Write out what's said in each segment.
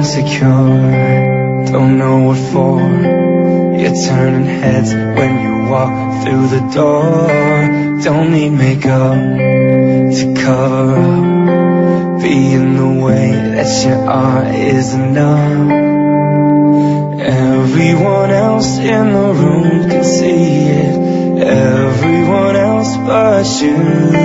insecure, don't know what for. You're turning heads when you walk through the door. Don't need makeup to cover up. Being the way that you are is enough. Everyone else in the room can see it, everyone else but you.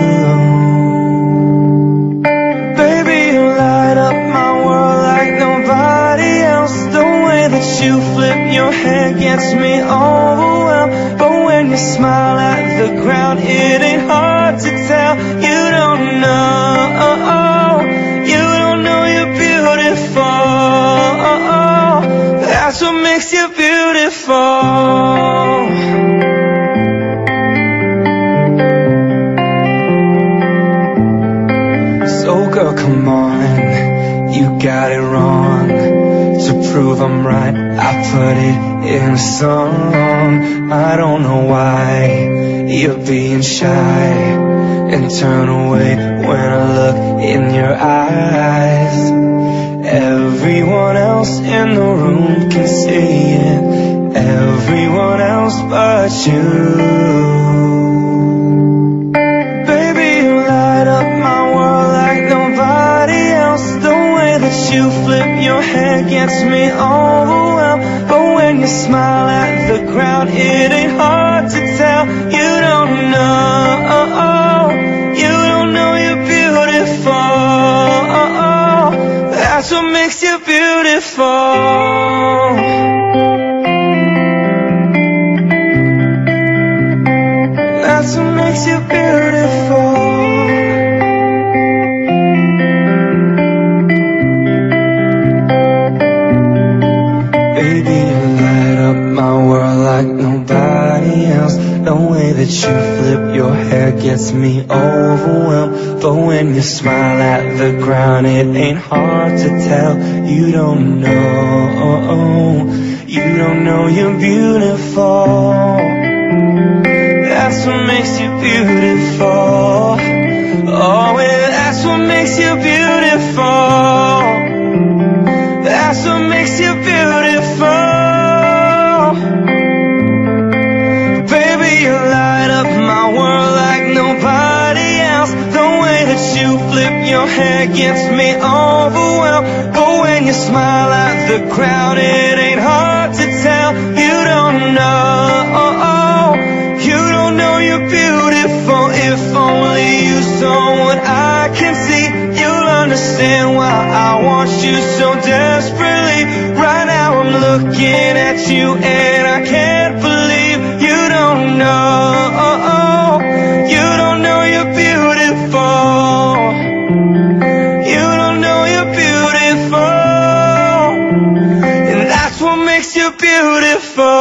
Baby, you light up my world like nobody else. The way that you flip your hair gets me overwhelmed. But when you smile at the ground, it ain't hard to tell. You don't know, you don't know you're beautiful. That's what makes you beautiful. So girl, come on, you got it wrong. To prove I'm right, I put it in a song. I don't know why you're being shy and turn away when I look in your eyes. Everyone else in the room can see it, everyone else but you. Baby, you light up my world like nobody else. The way that you flip your hair gets me overwhelmed. But when you smile at the ground, it ain't hard to tell. You don't know, you don't know you're beautiful. That's what makes you beautiful. That's what makes you beautiful. Baby, you light up my world like nobody else. The way that you flip your hair gets me overwhelmed. But when you smile at the ground, it ain't hard to tell. You don't know, you don't know you're beautiful. That's what makes you beautiful. Oh, yeah, that's what makes you beautiful. That's what makes you beautiful. Baby, you light up my world like nobody else. The way that you flip your hair gets me overwhelmed. But when you smile at the crowd, it ain't hard to tell. You don't know, you don't know you're beautiful. If only you saw what I can see, you'll understand why I want you so desperately. Right now I'm looking at you and I can't believe you don't know, you don't know you're beautiful. You don't know you're beautiful. And that's what makes you beautiful.